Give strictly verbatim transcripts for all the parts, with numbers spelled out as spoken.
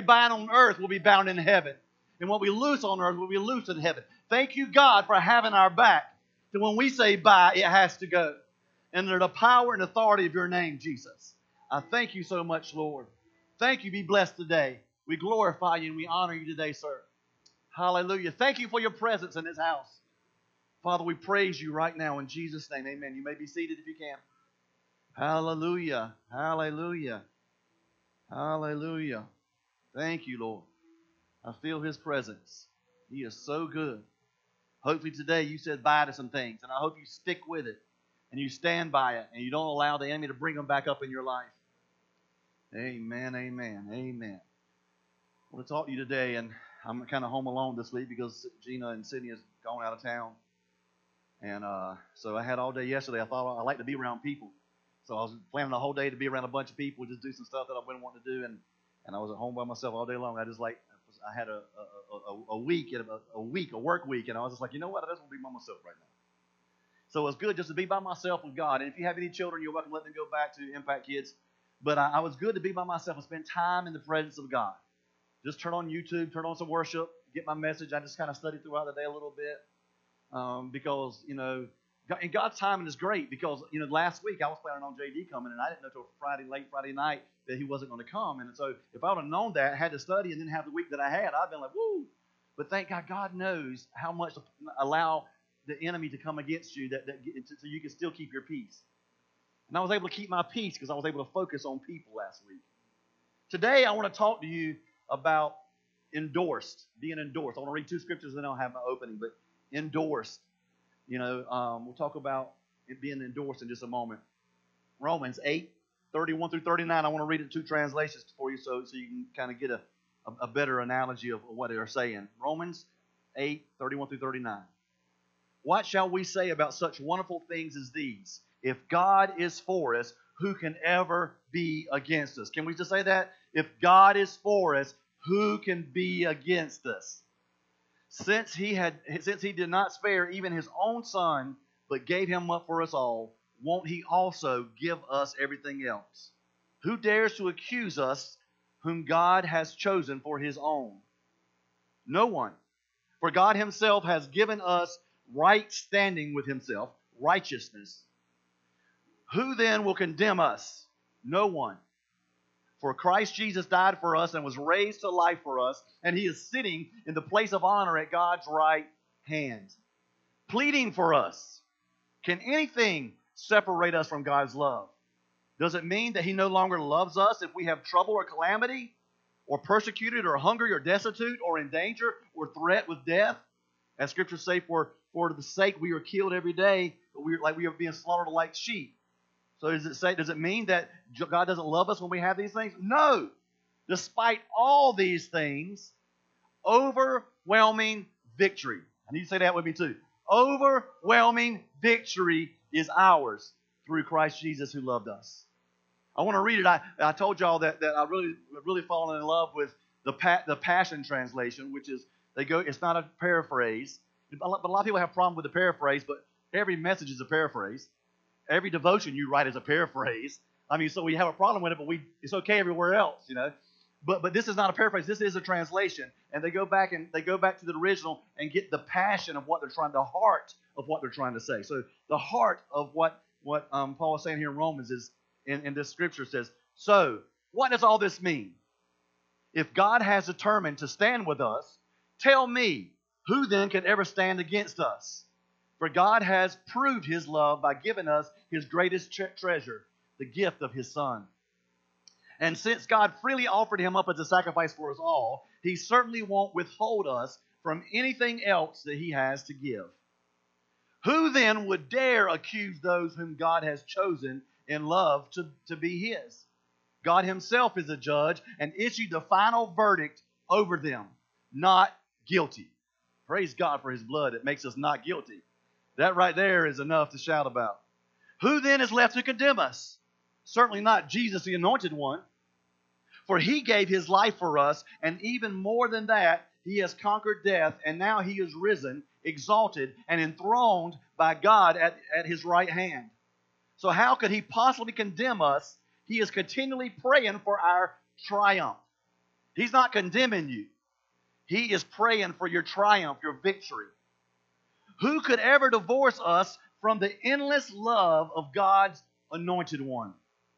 we bind on earth will be bound in heaven. And what we loose on earth will be loose in heaven. Thank you, God, for having our back. That when we say bye, it has to go. And under the power and authority of your name, Jesus. I thank you so much, Lord. Thank you. Be blessed today. We glorify you and we honor you today, sir. Hallelujah. Thank you for your presence in this house. Father, we praise you right now in Jesus' name. Amen. You may be seated if you can. Hallelujah. Hallelujah. Hallelujah. Thank you, Lord. I feel His presence. He is so good. Hopefully today you said bye to some things, and I hope you stick with it, and you stand by it, and you don't allow the enemy to bring them back up in your life. Amen, amen, amen. I want to talk to you today, and I'm kind of home alone this week because Gina and Sydney has gone out of town. And uh, so I had all day yesterday. I thought I like to be around people. So I was planning the whole day to be around a bunch of people, just do some stuff that I've been wanting to do. And, and I was at home by myself all day long. I just like, I had a a, a, a week, a, a week, a work week. And I was just like, you know what? I just want to be by myself right now. So it's good just to be by myself with God. And if you have any children, you're welcome to let them go back to Impact Kids. But I, I was good to be by myself and spend time in the presence of God. Just turn on YouTube, turn on some worship, get my message. I just kind of studied throughout the day a little bit. Um, because, you know, and God's timing is great because, you know, last week I was planning on J D coming and I didn't know until Friday, late Friday night that he wasn't going to come. And so if I would have known that, had to study and then have the week that I had, I'd been like, woo. But thank God, God knows how much to allow the enemy to come against you that, that so you can still keep your peace. And I was able to keep my peace because I was able to focus on people last week. Today I want to talk to you about endorsed, being endorsed. I want to read two scriptures and then I'll have my opening, but endorsed. You know, um, we'll talk about it being endorsed in just a moment. Romans eight, thirty-one through thirty-nine. I want to read it two translations for you so, so you can kind of get a, a, a better analogy of what they're saying. Romans eight, thirty-one through thirty-nine. What shall we say about such wonderful things as these? If God is for us, who can ever be against us? Can we just say that? If God is for us, who can be against us? Since he had, since he did not spare even his own son, but gave him up for us all, won't he also give us everything else? Who dares to accuse us whom God has chosen for his own? No one. For God himself has given us right standing with himself, righteousness. Who then will condemn us? No one. For Christ Jesus died for us and was raised to life for us, and he is sitting in the place of honor at God's right hand, pleading for us. Can anything separate us from God's love? Does it mean that he no longer loves us if we have trouble or calamity, or persecuted, or hungry, or destitute, or in danger, or threat with death? As scriptures say, for, for the sake we are killed every day, but we are, like we are being slaughtered like sheep. So does it say? Does it mean that God doesn't love us when we have these things? No. Despite all these things, overwhelming victory. I need you to say that with me too. Overwhelming victory is ours through Christ Jesus who loved us. I want to read it. I, I told y'all that, that I really really fallen in love with the pa- the Passion Translation, which is they go. It's not a paraphrase, but a lot of people have a problem with the paraphrase. But every message is a paraphrase. Every devotion you write is a paraphrase. I mean, so we have a problem with it, but we it's okay everywhere else, you know. But but this is not a paraphrase. This is a translation, and they go back and they go back to the original and get the passion of what they're trying, the heart of what they're trying to say. So the heart of what what um, Paul is saying here in Romans is in, in this scripture says. So what does all this mean? If God has determined to stand with us, tell me, who then can ever stand against us? For God has proved his love by giving us his greatest tre- treasure, the gift of his Son. And since God freely offered him up as a sacrifice for us all, he certainly won't withhold us from anything else that he has to give. Who then would dare accuse those whom God has chosen in love to, to be his? God himself is a judge and issued the final verdict over them, not guilty. Praise God for his blood that makes us not guilty. That right there is enough to shout about. Who then is left to condemn us? Certainly not Jesus, the anointed one. For he gave his life for us, and even more than that, he has conquered death, and now he is risen, exalted, and enthroned by God at, at his right hand. So how could he possibly condemn us? He is continually praying for our triumph. He's not condemning you. He is praying for your triumph, your victory. Who could ever divorce us from the endless love of God's anointed one?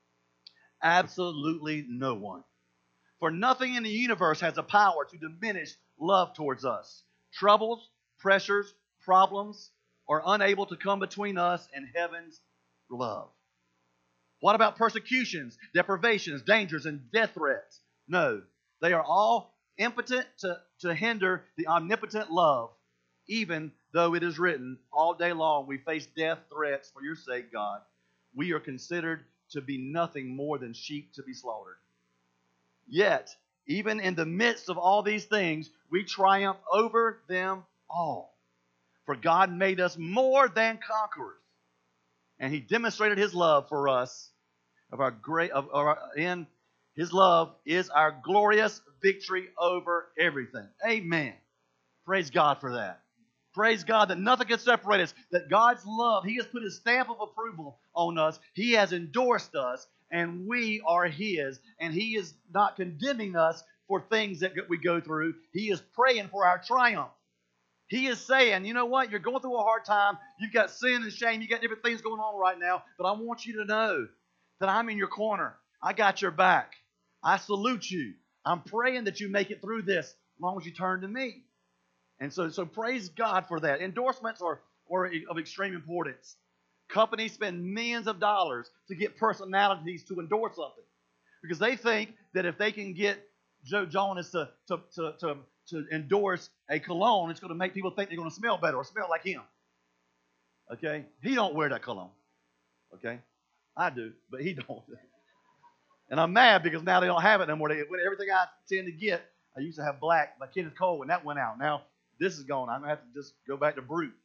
Absolutely no one. For nothing in the universe has the power to diminish love towards us. Troubles, pressures, problems are unable to come between us and heaven's love. What about persecutions, deprivations, dangers, and death threats? No, they are all impotent to, to hinder the omnipotent love, even though it is written, all day long we face death threats for your sake, God. We are considered to be nothing more than sheep to be slaughtered. Yet, even in the midst of all these things, we triumph over them all. For God made us more than conquerors, and He demonstrated His love for us. Of our great, of our, in His love is our glorious victory over everything. Amen. Praise God for that. Praise God that nothing can separate us. That God's love, He has put His stamp of approval on us. He has endorsed us, and we are His. And He is not condemning us for things that we go through. He is praying for our triumph. He is saying, you know what? You're going through a hard time. You've got sin and shame. You've got different things going on right now. But I want you to know that I'm in your corner. I got your back. I salute you. I'm praying that you make it through this as long as you turn to me. And so, so praise God for that. Endorsements are, are of extreme importance. Companies spend millions of dollars to get personalities to endorse something because they think that if they can get Joe Jonas to, to, to, to, to endorse a cologne, it's going to make people think they're going to smell better or smell like him. Okay? He don't wear that cologne. Okay? I do, but he don't. And I'm mad because now they don't have it anymore. They, everything I tend to get, I used to have black by Kenneth Cole, and that went out. Now this is gone. I'm going to have to just go back to Brute.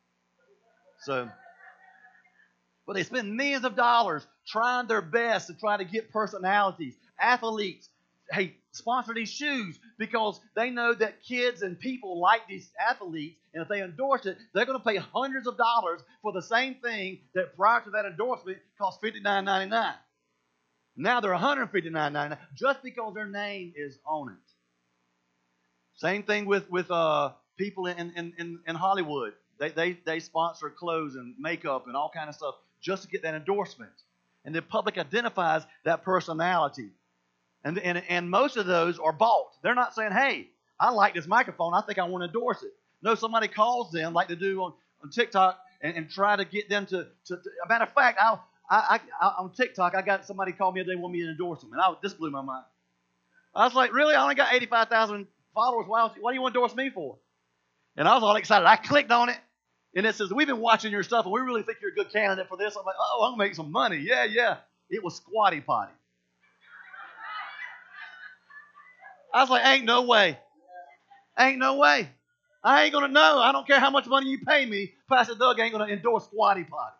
So, but they spend millions of dollars trying their best to try to get personalities, athletes. Hey, sponsor these shoes because they know that kids and people like these athletes, and if they endorse it, they're going to pay hundreds of dollars for the same thing that prior to that endorsement cost fifty-nine ninety-nine. Now they're one hundred fifty-nine ninety-nine just because their name is on it. Same thing with with uh, people in, in, in, in Hollywood. They, they they sponsor clothes and makeup and all kind of stuff just to get that endorsement, and the public identifies that personality. And, and and most of those are bought. They're not saying, hey, I like this microphone. I think I want to endorse it. No, somebody calls them like they do on, on TikTok and, and try to get them to, to, to – a matter of fact, I, I, I, on TikTok, I got somebody call me and they want me to endorse them. And I, this blew my mind. I was like, really? I only got eighty-five thousand followers. Why, what do you want to endorse me for? And I was all excited. I clicked on it. And it says, we've been watching your stuff and we really think you're a good candidate for this. I'm like, oh, I'm going to make some money. Yeah, yeah. It was Squatty Potty. I was like, ain't no way. Ain't no way. I ain't going to know. I don't care how much money you pay me. Pastor Doug ain't going to endorse Squatty Potty.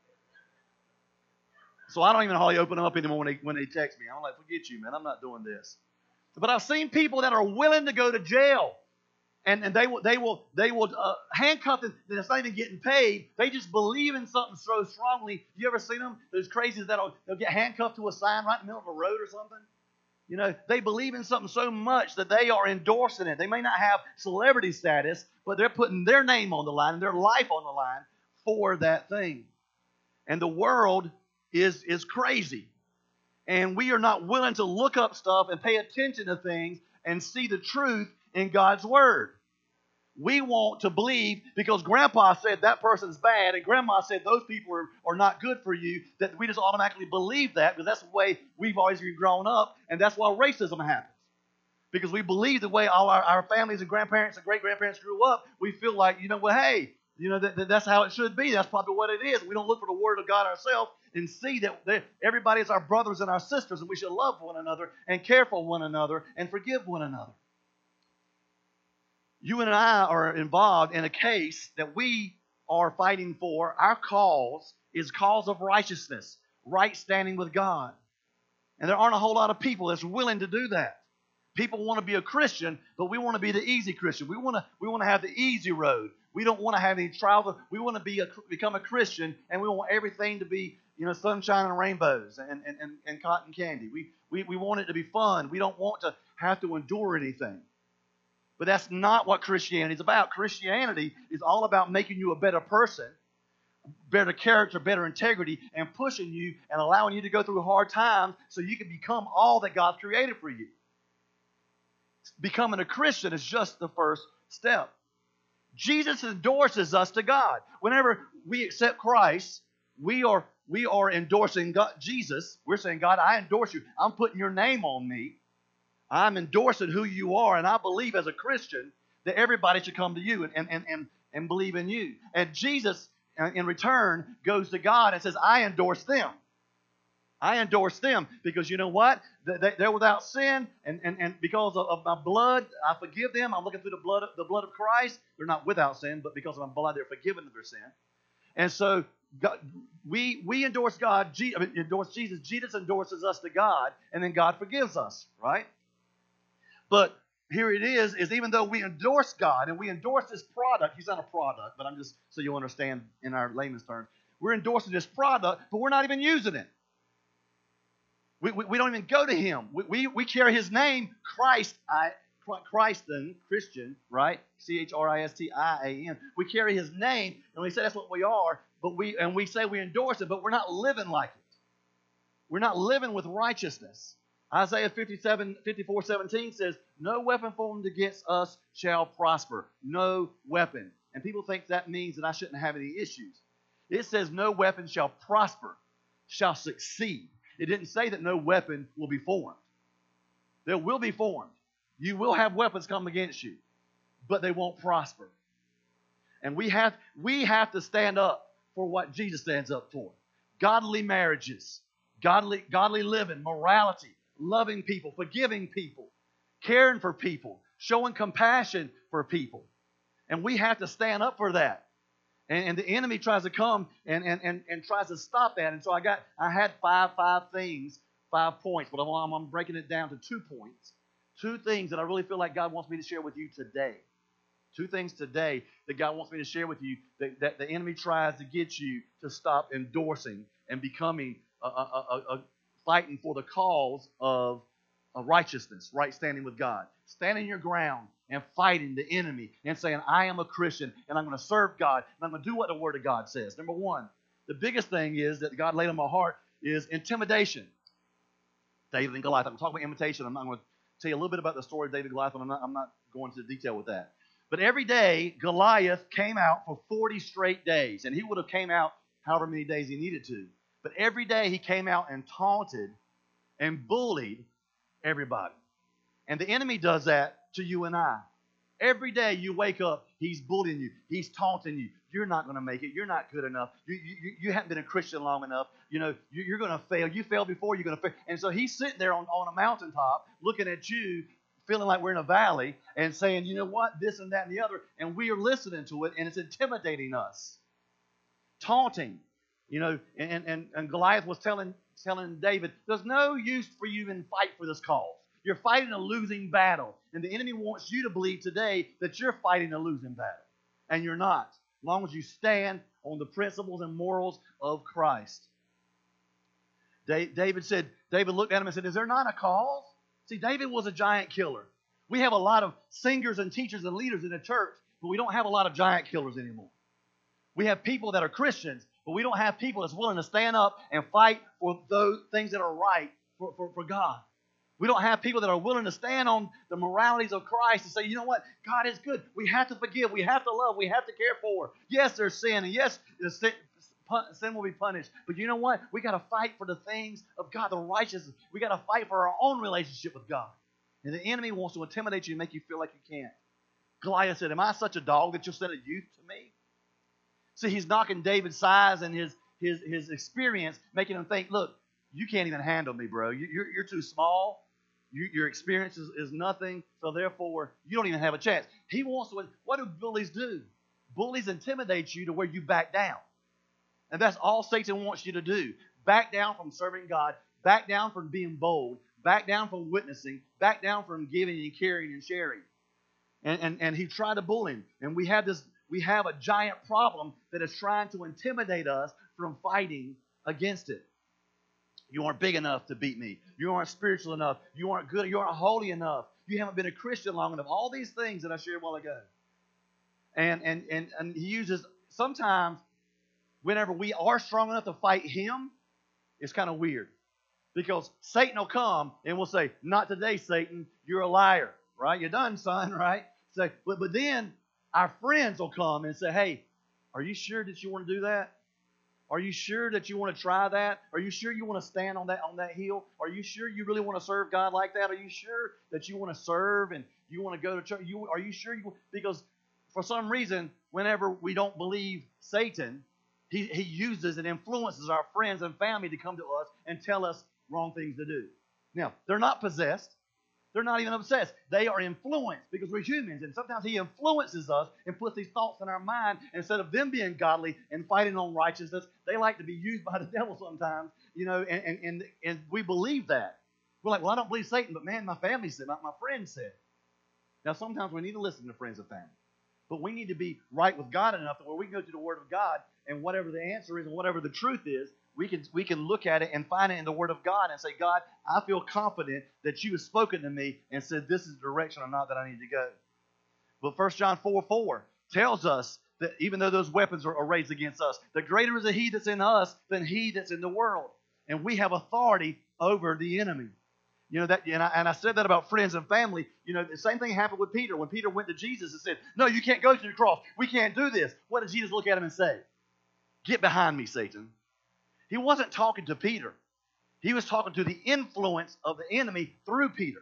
So I don't even hardly open them up anymore when they, when they text me. I'm like, forget you, man. I'm not doing this. But I've seen people that are willing to go to jail. And, and they will they will they will uh, handcuff them. It's not even getting paid. They just believe in something so strongly. You ever seen them? Those crazies that'll they'll get handcuffed to a sign right in the middle of a road or something. You know, they believe in something so much that they are endorsing it. They may not have celebrity status, but they're putting their name on the line and their life on the line for that thing. And the world is, is crazy. And we are not willing to look up stuff and pay attention to things and see the truth in God's Word. We want to believe because Grandpa said that person's bad and Grandma said those people are, are not good for you, that we just automatically believe that because that's the way we've always been grown up, and that's why racism happens. Because we believe the way all our, our families and grandparents and great-grandparents grew up, we feel like, you know, well, hey, you know, that, that that's how it should be. That's probably what it is. We don't look for the Word of God ourselves and see that everybody is our brothers and our sisters, and we should love one another and care for one another and forgive one another. You and I are involved in a case that we are fighting for. Our cause is cause of righteousness, right standing with God. And there aren't a whole lot of people that's willing to do that. People want to be a Christian, but we want to be the easy Christian. We want to we want to have the easy road. We don't want to have any trials. We want to be a, become a Christian, and we want everything to be, you know, sunshine and rainbows and, and, and, and cotton candy. We, we, we want it to be fun. We don't want to have to endure anything. But that's not what Christianity is about. Christianity is all about making you a better person, better character, better integrity, and pushing you and allowing you to go through hard times so you can become all that God created for you. Becoming a Christian is just the first step. Jesus endorses us to God. Whenever we accept Christ, we are we are endorsing God, Jesus. We're saying, God, I endorse you. I'm putting your name on me. I'm endorsing who you are, and I believe as a Christian that everybody should come to you and, and, and, and believe in you. And Jesus, in return, goes to God and says, I endorse them. I endorse them because you know what? They're without sin, and, and, and because of my blood, I forgive them. I'm looking through the blood, the blood of Christ. They're not without sin, but because of my blood, they're forgiven of their sin. And so God, we we endorse God, I mean, endorse Jesus. Jesus endorses us to God, and then God forgives us, right? But here it is, is even though we endorse God and we endorse this product, he's not a product, but I'm just so you understand in our layman's terms, we're endorsing this product, but we're not even using it. We, we, we don't even go to him. We, we, we carry his name, Christ, I, Christen, Christian, right? C H R I S T I A N. We carry his name, and we say that's what we are, but we and we say we endorse it, but we're not living like it. We're not living with righteousness. Isaiah fifty-seven, fifty-four, seventeen says, no weapon formed against us shall prosper. No weapon. And people think that means that I shouldn't have any issues. It says no weapon shall prosper, shall succeed. It didn't say that no weapon will be formed. There will be formed. You will have weapons come against you, but they won't prosper. And we have, we have to stand up for what Jesus stands up for. Godly marriages, godly, godly living, morality, loving people, forgiving people, caring for people, showing compassion for people. And we have to stand up for that. And, and the enemy tries to come and, and, and, and tries to stop that. And so I got I had five, five things, five points, but I'm, I'm breaking it down to two points. Two things that I really feel like God wants me to share with you today. Two things today that God wants me to share with you that, that the enemy tries to get you to stop endorsing and becoming a, a, a, a fighting for the cause of, of righteousness, right standing with God. Standing your ground and fighting the enemy and saying, I am a Christian and I'm going to serve God and I'm going to do what the Word of God says. Number one, the biggest thing is that God laid on my heart is intimidation. David and Goliath. I'm going to talk about imitation. I'm not going to tell you a little bit about the story of David and Goliath, but I'm not, I'm not going into detail with that. But every day, Goliath came out for forty straight days, and he would have came out however many days he needed to. But every day he came out and taunted and bullied everybody. And the enemy does that to you and I. Every day you wake up, he's bullying you. He's taunting you. You're not going to make it. You're not good enough. You, you, you haven't been a Christian long enough. You know, you, you're going to fail. You failed before, you're going to fail. And so he's sitting there on, on a mountaintop looking at you, feeling like we're in a valley and saying, you know what, this and that and the other. And we are listening to it, and it's intimidating us. Taunting. You know, and, and, and Goliath was telling, telling David, there's no use for you to fight for this cause. You're fighting a losing battle. And the enemy wants you to believe today that you're fighting a losing battle. And you're not. As long as you stand on the principles and morals of Christ. David said, David looked at him and said, is there not a cause? See, David was a giant killer. We have a lot of singers and teachers and leaders in the church, but we don't have a lot of giant killers anymore. We have people that are Christians, but we don't have people that's willing to stand up and fight for those things that are right for, for, for God. We don't have people that are willing to stand on the moralities of Christ and say, you know what? God is good. We have to forgive. We have to love. We have to care for. Yes, there's sin. And yes, sin, sin will be punished. But you know what? We got to fight for the things of God, the righteousness. We got to fight for our own relationship with God. And the enemy wants to intimidate you and make you feel like you can't. Goliath said, am I such a dog that you'll send a youth to me? See, he's knocking David's size and his, his, his experience, making him think, look, you can't even handle me, bro. You, you're, you're too small. You, your experience is, is nothing, so therefore, you don't even have a chance. He wants to, what do bullies do? Bullies intimidate you to where you back down. And that's all Satan wants you to do. Back down from serving God, back down from being bold, back down from witnessing, back down from giving and caring and sharing. And, and, and he tried to bully him. And we have this, we have a giant problem that is trying to intimidate us from fighting against it. You aren't big enough to beat me. You aren't spiritual enough. You aren't good. You aren't holy enough. You haven't been a Christian long enough. All these things that I shared a while ago. And, and, and, and he uses, sometimes, whenever we are strong enough to fight him, it's kind of weird. Because Satan will come and will say, not today, Satan, you're a liar. Right? You're done, son, right? So, but, but then our friends will come and say, hey, are you sure that you want to do that? Are you sure that you want to try that? Are you sure you want to stand on that on that hill? Are you sure you really want to serve God like that? Are you sure that you want to serve and you want to go to church? You, are you sure you because for some reason, whenever we don't believe Satan, he, he uses and influences our friends and family to come to us and tell us wrong things to do. Now, they're not possessed. They're not even obsessed. They are influenced because we're humans. And sometimes he influences us and puts these thoughts in our mind. Instead of them being godly and fighting on righteousness, they like to be used by the devil sometimes. You know, and, and, and, and we believe that. We're like, well, I don't believe Satan, but man, my family said, my, my friends said. Now, sometimes we need to listen to friends and family. But we need to be right with God enough that where we can go to the Word of God and whatever the answer is and whatever the truth is, we can we can look at it and find it in the Word of God and say, God, I feel confident that you have spoken to me and said this is the direction or not that I need to go. But First John four four tells us that even though those weapons are, are raised against us, the greater is he that's in us than he that's in the world. And we have authority over the enemy. You know, that, and I, and I said that about friends and family. You know, the same thing happened with Peter. When Peter went to Jesus and said, no, you can't go to the cross. We can't do this. What did Jesus look at him and say? Get behind me, Satan. He wasn't talking to Peter. He was talking to the influence of the enemy through Peter.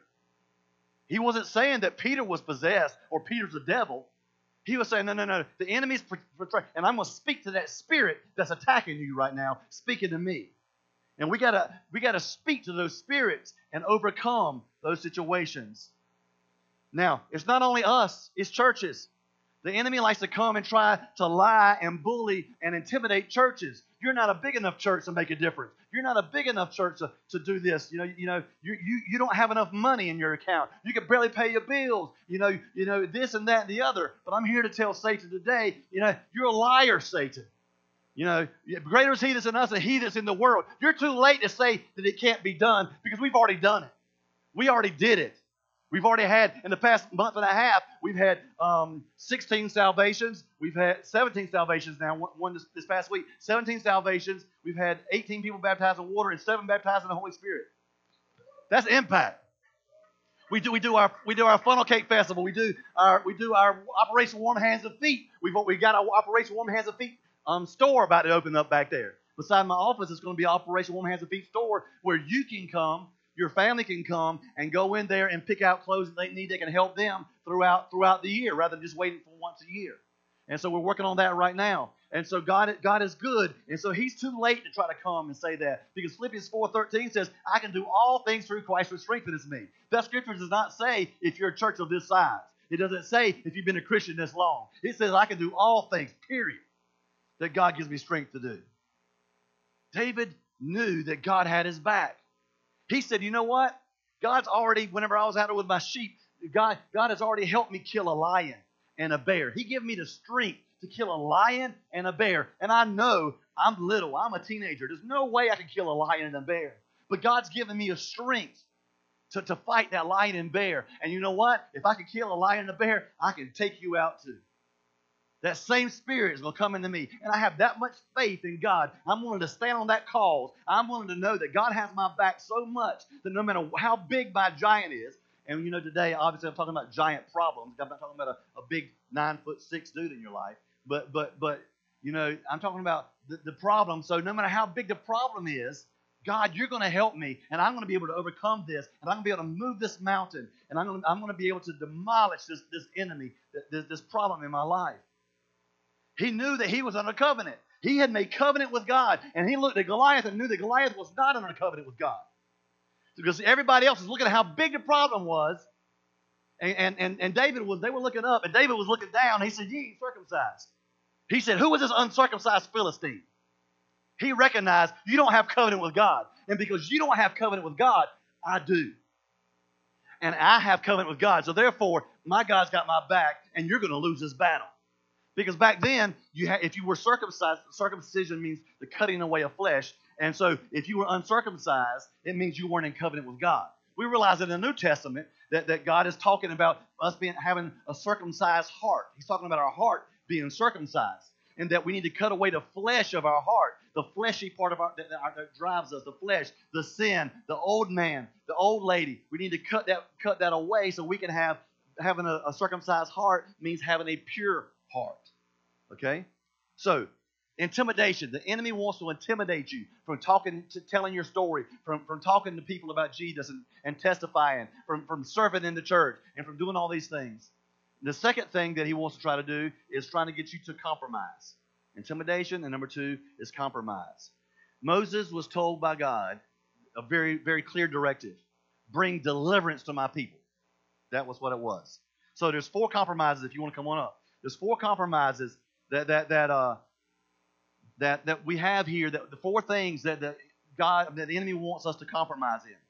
He wasn't saying that Peter was possessed or Peter's the devil. He was saying, no, no, no, the enemy's portrayed, and I'm going to speak to that spirit that's attacking you right now, speaking to me. And we gotta we gotta speak to those spirits and overcome those situations. Now, it's not only us, it's churches. The enemy likes to come and try to lie and bully and intimidate churches. You're not a big enough church to make a difference. You're not a big enough church to, to do this. You know, you know, you, you, you don't have enough money in your account. You can barely pay your bills. You know, you know, this and that and the other. But I'm here to tell Satan today, you know, you're a liar, Satan. You know, greater is he that's in us than he that's in the world. You're too late to say that it can't be done because we've already done it. We already did it. We've already had, in the past month and a half, we've had um, sixteen salvations. We've had seventeen salvations now, one, one this, this past week. seventeen salvations. We've had eighteen people baptized in water and seven baptized in the Holy Spirit. That's impact. We do we do our we do our funnel cake festival. We do our we do our Operation Warm Hands and Feet. We've we got our Operation Warm Hands and Feet um, store about to open up back there. Beside my office, it's going to be Operation Warm Hands and Feet store where you can come. Your family can come and go in there and pick out clothes that they need. They can help them throughout throughout the year rather than just waiting for once a year. And so we're working on that right now. And so God, God is good. And so he's too late to try to come and say that. Because Philippians four thirteen says, I can do all things through Christ who strengthens me. That scripture does not say if you're a church of this size. It doesn't say if you've been a Christian this long. It says I can do all things, period, that God gives me strength to do. David knew that God had his back. He said, you know what? God's already, whenever I was out there with my sheep, God, God has already helped me kill a lion and a bear. He gave me the strength to kill a lion and a bear. And I know I'm little. I'm a teenager. There's no way I can kill a lion and a bear. But God's given me a strength to, to fight that lion and bear. And you know what? If I can kill a lion and a bear, I can take you out too. That same spirit is going to come into me. And I have that much faith in God. I'm willing to stand on that cause. I'm willing to know that God has my back so much that no matter how big my giant is, and you know today, obviously I'm talking about giant problems. I'm not talking about a, a big nine foot six dude in your life. But, but, but you know, I'm talking about the, the problem. So no matter how big the problem is, God, you're going to help me, and I'm going to be able to overcome this, and I'm going to be able to move this mountain, and I'm going to, I'm going to be able to demolish this, this enemy, this, this problem in my life. He knew that he was under covenant. He had made covenant with God. And he looked at Goliath and knew that Goliath was not under covenant with God. Because everybody else was looking at how big the problem was. And, and, and, and David was, they were looking up, and David was looking down. He said, you ain't circumcised. He said, who is this uncircumcised Philistine? He recognized you don't have covenant with God. And because you don't have covenant with God, I do. And I have covenant with God. So therefore, my God's got my back, and you're going to lose this battle. Because back then, you ha- if you were circumcised, circumcision means the cutting away of flesh. And so if you were uncircumcised, it means you weren't in covenant with God. We realize in the New Testament that, that God is talking about us being having a circumcised heart. He's talking about our heart being circumcised. And that we need to cut away the flesh of our heart, the fleshy part of our that, that, that drives us, the flesh, the sin, the old man, the old lady. We need to cut that cut that away so we can have having a, a circumcised heart means having a pure heart. Okay, so intimidation. The enemy wants to intimidate you from talking, to telling your story, from, from talking to people about Jesus and, and testifying, from, from serving in the church, and from doing all these things. The second thing that he wants to try to do is trying to get you to compromise. Intimidation, and number two is compromise. Moses was told by God a very, very clear directive. Bring deliverance to my people. That was what it was. So there's four compromises if you want to come on up. There's four compromises that that that uh that that we have here, that the four things that, that God that the enemy wants us to compromise in.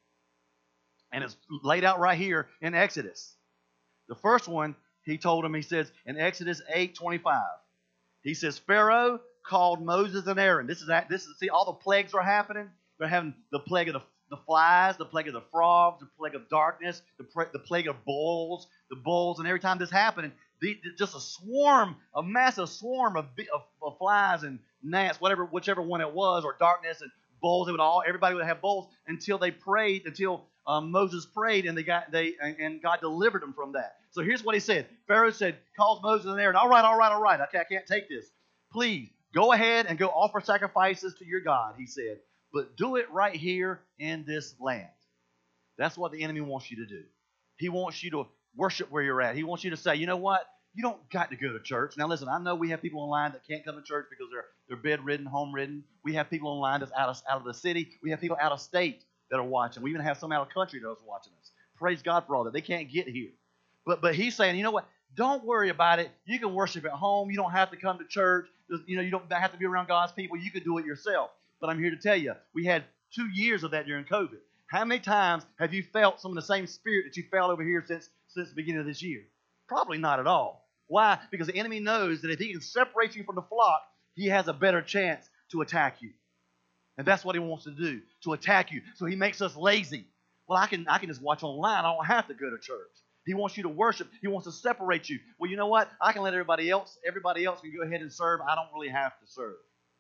And it's laid out right here in Exodus. The first one, he told him, he says in Exodus eight twenty-five, he says, Pharaoh called Moses and Aaron. This is that. This is see, all the plagues are happening. They're having the plague of the, the flies, the plague of the frogs, the plague of darkness, the, the plague of bulls, the bulls, and every time this happened, the, just a swarm, a massive swarm of, of, of flies and gnats, whatever, whichever one it was, or darkness and bulls. They would all, everybody would have bulls until they prayed, until um, Moses prayed, and they got they and God delivered them from that. So here's what he said. Pharaoh said, calls Moses and Aaron, all right, all right, all right, okay, I can't take this. Please, go ahead and go offer sacrifices to your God, he said, but do it right here in this land. That's what the enemy wants you to do. He wants you to worship where you're at. He wants you to say, you know what? You don't got to go to church. Now listen, I know we have people online that can't come to church because they're they're bedridden, home-ridden. We have people online that's out of, out of the city. We have people out of state that are watching. We even have some out of country that are watching us. Praise God for all that. They can't get here. But but he's saying, you know what? Don't worry about it. You can worship at home. You don't have to come to church. You know, you don't have to be around God's people. You can do it yourself. But I'm here to tell you, we had two years of that during COVID. How many times have you felt some of the same spirit that you felt over here since, since the beginning of this year? Probably not at all. Why? Because the enemy knows that if he can separate you from the flock, he has a better chance to attack you. And that's what he wants to do, to attack you. So he makes us lazy. Well, I can, I can just watch online. I don't have to go to church. He wants you to worship. He wants to separate you. Well, you know what? I can let everybody else, everybody else can go ahead and serve. I don't really have to serve.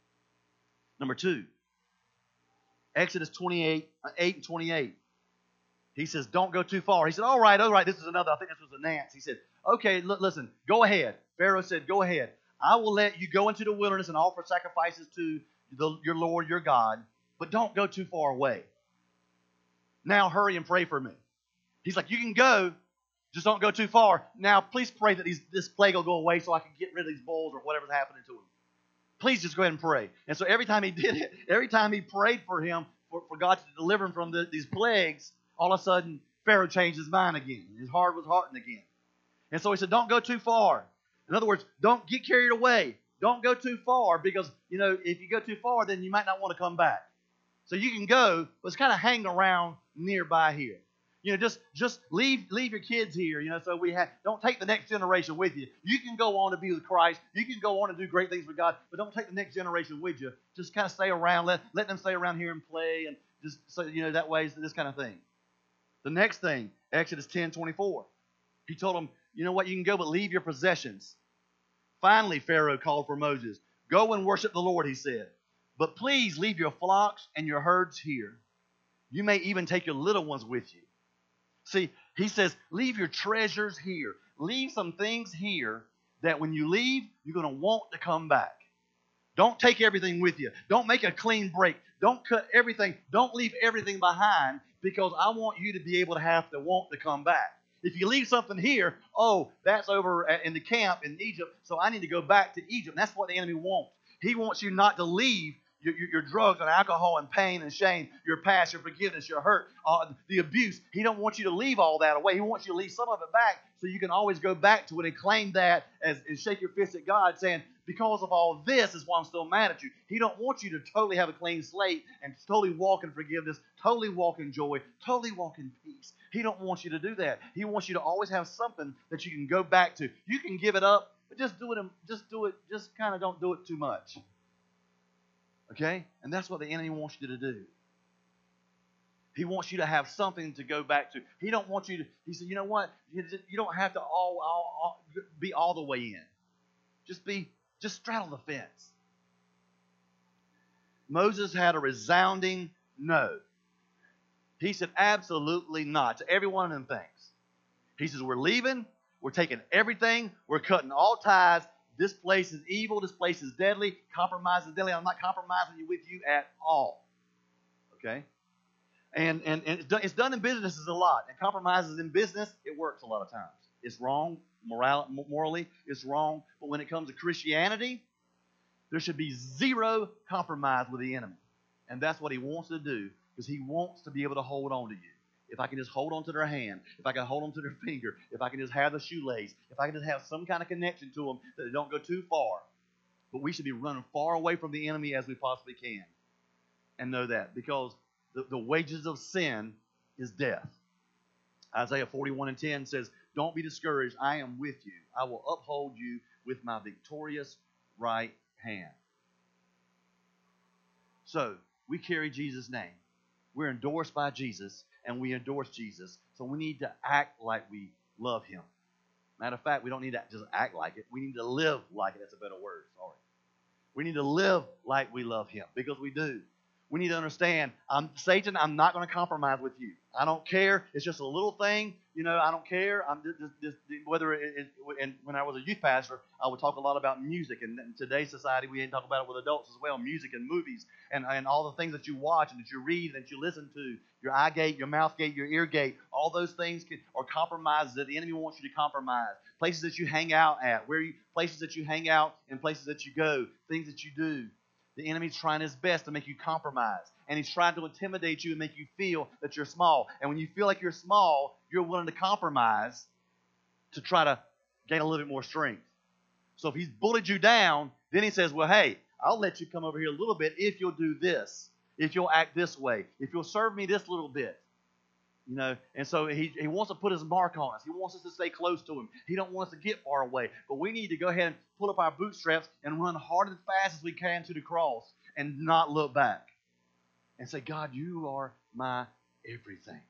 Number two, Exodus twenty-eight, eight and twenty-eight. He says, don't go too far. He said, all right, all right. This is another, I think this was a Nance. He said, okay, l- listen, go ahead. Pharaoh said, go ahead. I will let you go into the wilderness and offer sacrifices to the, your Lord, your God, but don't go too far away. Now hurry and pray for me. He's like, you can go, just don't go too far. Now, please pray that these, this plague will go away so I can get rid of these bulls or whatever's happening to him. Please just go ahead and pray. And so every time he did it, every time he prayed for him, for, for God to deliver him from the, these plagues, all of a sudden, Pharaoh changed his mind again. His heart was hardened again. And so he said, don't go too far. In other words, don't get carried away. Don't go too far because, you know, if you go too far, then you might not want to come back. So you can go, but it's kind of hang around nearby here. You know, just just leave leave your kids here, you know, so we have, don't take the next generation with you. You can go on to be with Christ. You can go on and do great things for God, but don't take the next generation with you. Just kind of stay around. Let, let them stay around here and play and just, so, you know, that way, this kind of thing. The next thing, Exodus ten twenty-four. He told them, you know what, you can go, but leave your possessions. Finally, Pharaoh called for Moses. Go and worship the Lord, he said. But please leave your flocks and your herds here. You may even take your little ones with you. See, he says, leave your treasures here. Leave some things here that when you leave, you're going to want to come back. Don't take everything with you. Don't make a clean break. Don't cut everything. Don't leave everything behind because I want you to be able to have to want to come back. If you leave something here, oh, that's over in the camp in Egypt, so I need to go back to Egypt. And that's what the enemy wants. He wants you not to leave Your, your, your drugs and alcohol and pain and shame, your past, your forgiveness, your hurt, uh, the abuse. He don't want you to leave all that away. He wants you to leave some of it back so you can always go back to it and claim that as, and shake your fist at God saying, because of all this is why I'm still mad at you. He don't want you to totally have a clean slate and totally walk in forgiveness, totally walk in joy, totally walk in peace. He don't want you to do that. He wants you to always have something that you can go back to. You can give it up, but just do it, just do it, just kind of don't do it too much. Okay? And that's what the enemy wants you to do. He wants you to have something to go back to. He don't want you to, he said, you know what? You just- you don't have to all, all, all be all the way in. Just be, just straddle the fence. Moses had a resounding no. He said, absolutely not to every one of them things. He says, we're leaving. We're taking everything. We're cutting all ties. This place is evil. This place is deadly. Compromise is deadly. I'm not compromising you with you at all. Okay? And, and, and it's, done, it's done in businesses a lot. And compromises in business, it works a lot of times. It's wrong. Moral, morally, it's wrong. But when it comes to Christianity, there should be zero compromise with the enemy. And that's what he wants to do, because he wants to be able to hold on to you. If I can just hold on to their hand, if I can hold on to their finger, if I can just have the shoelace, if I can just have some kind of connection to them that they don't go too far. But we should be running far away from the enemy as we possibly can. And know that, because the, the wages of sin is death. Isaiah forty-one and ten says, don't be discouraged. I am with you. I will uphold you with my victorious right hand. So, we carry Jesus' name. We're endorsed by Jesus, and we endorse Jesus. So we need to act like we love him. Matter of fact, we don't need to just act like it. We need to live like it. That's a better word. Sorry. We need to live like we love him, because we do. We need to understand, I'm Satan, I'm not going to compromise with you. I don't care. It's just a little thing. You know, I don't care. I'm just, just, just whether it, it, and when I was a youth pastor, I would talk a lot about music. And in today's society, we talk about it with adults as well, music and movies and, and all the things that you watch and that you read and that you listen to, your eye gate, your mouth gate, your ear gate, all those things can, are compromises that the enemy wants you to compromise. Places that you hang out at, where you, places that you hang out and places that you go, things that you do. The enemy's trying his best to make you compromise. And he's trying to intimidate you and make you feel that you're small. And when you feel like you're small, you're willing to compromise to try to gain a little bit more strength. So if he's bullied you down, then he says, well, hey, I'll let you come over here a little bit if you'll do this, if you'll act this way, if you'll serve me this little bit. You know, and so he, he wants to put his mark on us. He wants us to stay close to him. He don't want us to get far away. But we need to go ahead and pull up our bootstraps and run hard and fast as we can to the cross and not look back. And say, God, you are my everything.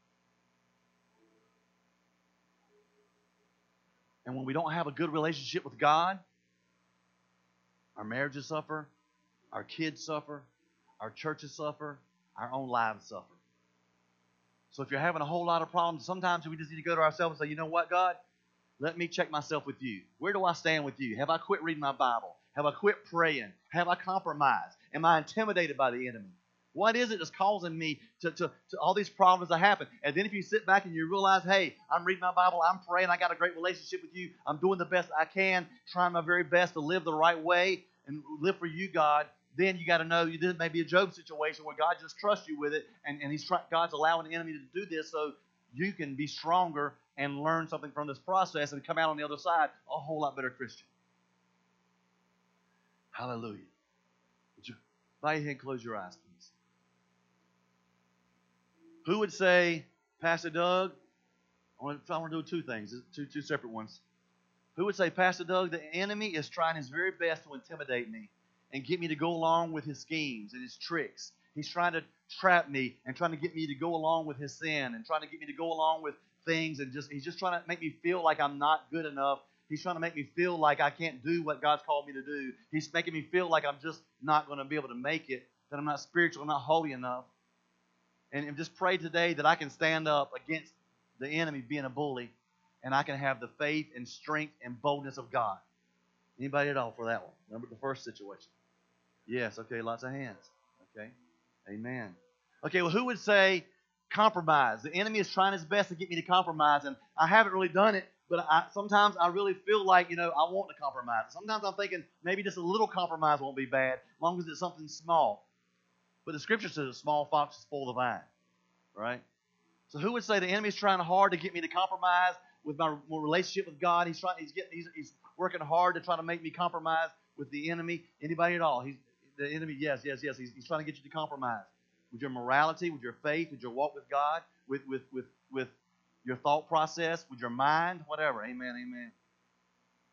And when we don't have a good relationship with God, our marriages suffer, our kids suffer, our churches suffer, our own lives suffer. So if you're having a whole lot of problems, sometimes we just need to go to ourselves and say, you know what, God? Let me check myself with you. Where do I stand with you? Have I quit reading my Bible? Have I quit praying? Have I compromised? Am I intimidated by the enemy? What is it that's causing me to, to, to all these problems that happen? And then if you sit back and you realize, hey, I'm reading my Bible, I'm praying, I got a great relationship with you, I'm doing the best I can, trying my very best to live the right way and live for you, God, then you got to know this may be a Job situation where God just trusts you with it, and, and he's try, God's allowing the enemy to do this so you can be stronger and learn something from this process and come out on the other side a whole lot better Christian. Hallelujah. Would you bow your head and close your eyes, please? Who would say, Pastor Doug, I want to, I want to do two things, two, two separate ones. Who would say, Pastor Doug, the enemy is trying his very best to intimidate me and get me to go along with his schemes and his tricks. He's trying to trap me and trying to get me to go along with his sin and trying to get me to go along with things, and just he's just trying to make me feel like I'm not good enough. He's trying to make me feel like I can't do what God's called me to do. He's making me feel like I'm just not going to be able to make it, that I'm not spiritual, I'm not holy enough. And, and just pray today that I can stand up against the enemy being a bully, and I can have the faith and strength and boldness of God. Anybody at all for that one? Remember the first situation? Yes, okay, lots of hands. Okay, amen. Okay, well, who would say compromise? The enemy is trying his best to get me to compromise, and I haven't really done it, but I, sometimes I really feel like, you know, I want to compromise. Sometimes I'm thinking maybe just a little compromise won't be bad, as long as it's something small. But the scripture says a small fox is full of the vine, right? So who would say the enemy is trying hard to get me to compromise with my relationship with God? He's trying. He's getting. He's, he's working hard to try to make me compromise with the enemy. Anybody at all? He's the enemy. Yes, yes, yes. He's, he's trying to get you to compromise with your morality, with your faith, with your walk with God, with with with with your thought process, with your mind, whatever. Amen. Amen.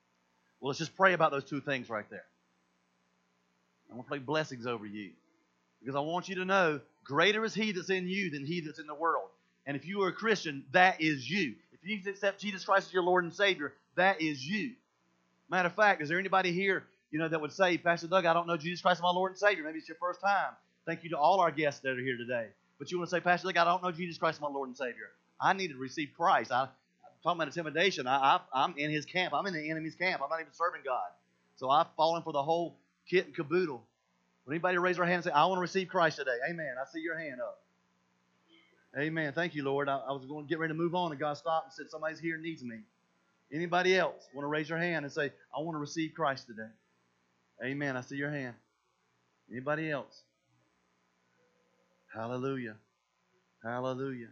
Well, let's just pray about those two things right there. I'm going to pray blessings over you. Because I want you to know, greater is He that's in you than he that's in the world. And if you are a Christian, that is you. If you accept Jesus Christ as your Lord and Savior, that is you. Matter of fact, is there anybody here, you know, that would say, Pastor Doug, I don't know Jesus Christ as my Lord and Savior. Maybe it's your first time. Thank you to all our guests that are here today. But you want to say, Pastor Doug, I don't know Jesus Christ as my Lord and Savior. I need to receive Christ. I, I'm talking about intimidation. I, I, I'm in His camp. I'm in the enemy's camp. I'm not even serving God. So I've fallen for the whole kit and caboodle. Would anybody raise their hand and say, I want to receive Christ today? Amen. I see your hand up. Amen. Thank you, Lord. I, I was going to get ready to move on, and God stopped and said, somebody's here and needs me. Anybody else want to raise your hand and say, I want to receive Christ today? Amen. I see your hand. Anybody else? Hallelujah. Hallelujah.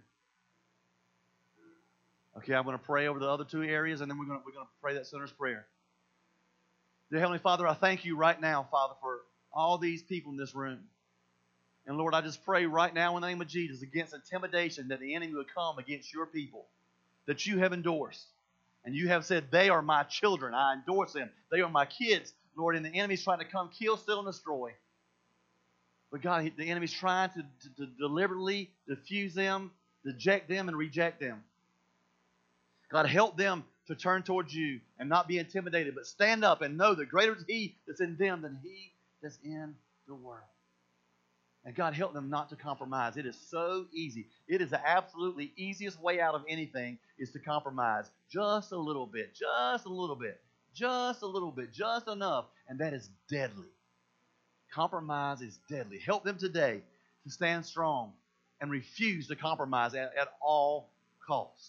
Okay, I'm going to pray over the other two areas, and then we're going to, we're going to pray that sinner's prayer. Dear Heavenly Father, I thank you right now, Father, for all these people in this room. And Lord, I just pray right now in the name of Jesus against intimidation that the enemy would come against your people that you have endorsed. And you have said, they are my children. I endorse them. They are my kids, Lord, and the enemy's trying to come kill, steal, and destroy. But God, the enemy's trying to, to, to deliberately diffuse them, deject them, and reject them. God, help them to turn towards you and not be intimidated, but stand up and know that greater is He that's in them than he that's in the world. And God, help them not to compromise. It is so easy. It is the absolutely easiest way out of anything is to compromise. Just a little bit, just a little bit, just a little bit, just enough. And that is deadly. Compromise is deadly. Help them today to stand strong and refuse to compromise at, at all costs.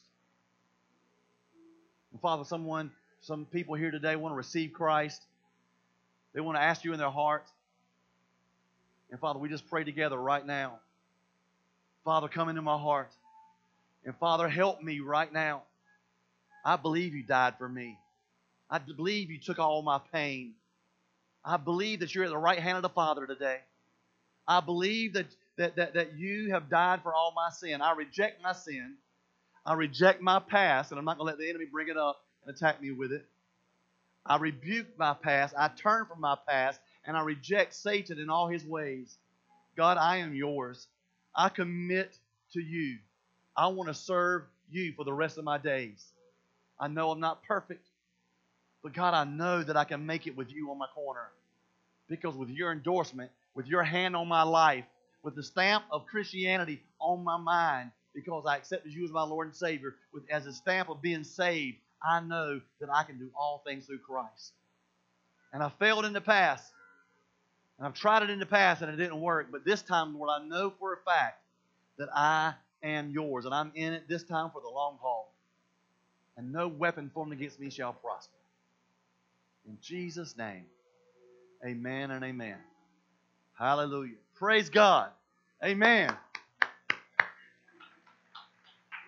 And Father, someone, some people here today want to receive Christ. They want to ask you in their heart. And Father, we just pray together right now. Father, come into my heart. And Father, help me right now. I believe you died for me. I believe you took all my pain. I believe that you're at the right hand of the Father today. I believe that, that, that, that you have died for all my sin. I reject my sin. I reject my past, and I'm not going to let the enemy bring it up and attack me with it. I rebuke my past. I turn from my past. And I reject Satan in all his ways. God, I am yours. I commit to you. I want to serve you for the rest of my days. I know I'm not perfect. But God, I know that I can make it with you on my corner. Because with your endorsement, with your hand on my life, with the stamp of Christianity on my mind, because I accepted you as my Lord and Savior, with as a stamp of being saved, I know that I can do all things through Christ. And I failed in the past. And I've tried it in the past and it didn't work. But this time, Lord, I know for a fact that I am yours. And I'm in it this time for the long haul. And no weapon formed against me shall prosper. In Jesus' name, amen and amen. Hallelujah. Praise God. Amen.